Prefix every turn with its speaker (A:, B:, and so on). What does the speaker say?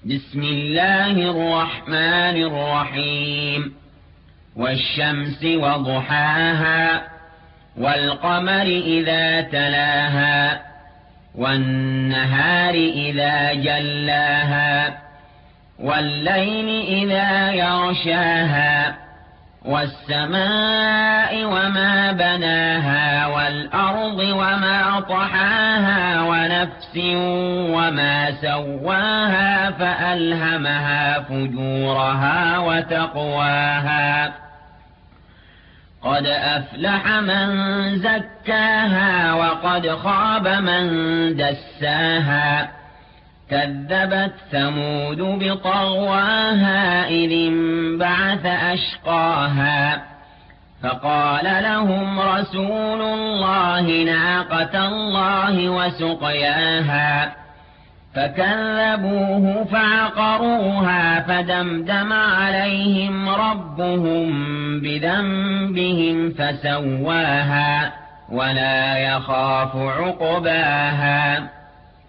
A: بسم الله الرحمن الرحيم والشمس وضحاها والقمر إذا تلاها والنهار إذا جلاها والليل إذا يغشاها والسماء وما بناها والأرض وما طحاها ونفس وما سواها فألهمها فجورها وتقواها قد أفلح من زكاها وقد خاب من دساها كذبت ثمود بطغواها إذ انبعث أشقاها فقال لهم رسول الله ناقة الله وسقياها فكذبوه فعقروها فدمدم عليهم ربهم بذنبهم فسواها ولا يخاف عقباها